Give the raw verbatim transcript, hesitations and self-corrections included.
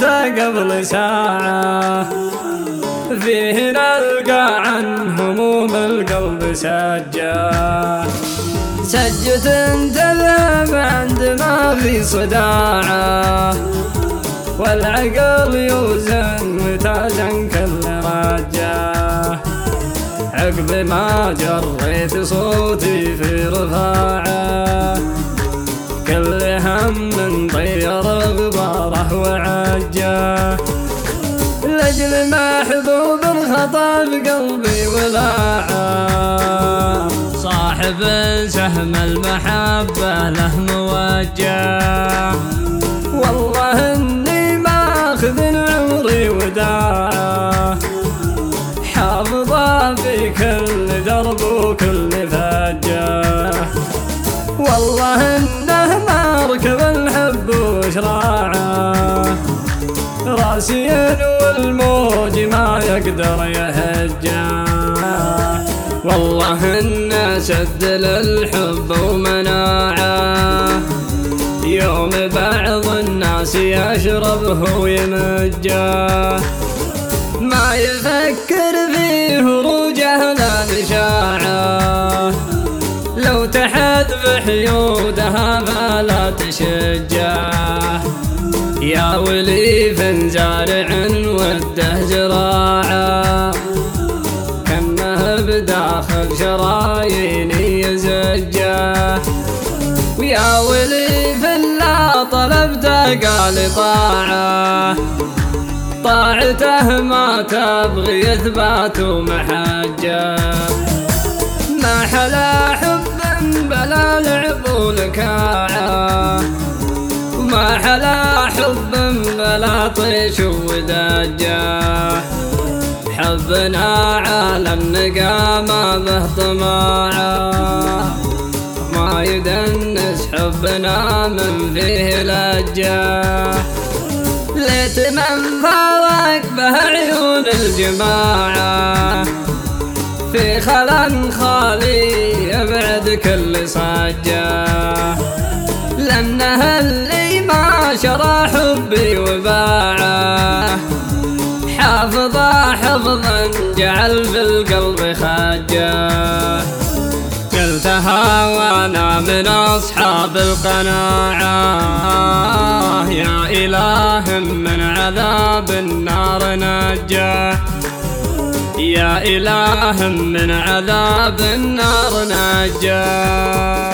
ذا قبل ساعة فيه نلقى عن هموم القلب سجة، سجة تذهب عندما في صداعة، والعقل يوزن وتازن كل رجة، عقب ما جريت صوتي في رفاعة، كل هم طير غباره وعجة، لأجل محبوب الخطا بقلبي ولاعة، صاحب سهم المحبة له موجه، والله إني ماخذ عمري وداعة، حافظه في كل درب وكل فجة، والله إنه مركب الحب وشراعه، راسي والموج ما يقدر يهجه، والله إنه سد للحب ومناعه، يوم بعض الناس يشربه ويمجه، ما يفكر في هروجه لا لشاعه، لو تحد بحيودها فلا تشجه، يا ولي فنزارع وده زراعه، كانه بداخل شراييني يزجه، ويا ولي فلا طلبته قال طاعه، طاعته ما تبغي اثبات ومحجه، ما حلا حب بلا لعب ولكاعه، وما حلا حب بلا طيش ودجه، حبنا على النقا ما به طماعه، ما يدنس حبنا من فيه لجه، ليت من فارق به عيون الجماعة، في خلا خالي يبعد كل صجة، لأنه اللي ما شرى حبي وباعه، حافظه حفظا جعل في القلب خجة، قلتها وانا من اصحاب القناعة، يا اله من عذاب النار نجاه، يا اله من عذاب النار نجاه.